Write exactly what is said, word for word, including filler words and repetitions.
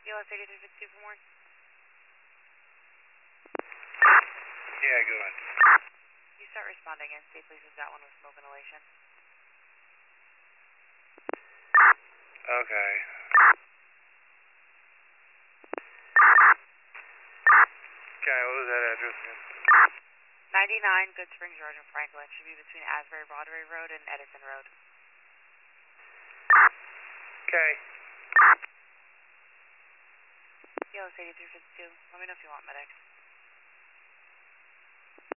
Yellow eighty-three fifty-two for more. Yeah, good one. You start responding and state please is that one with smoke inhalation. Okay. Okay, what was that address again? ninety-nine Good Springs Road in Franklin. Should be between Asbury Broadway Road and Edison Road. Okay. Yellow eighty-three fifty-two. Let me know if you want medics.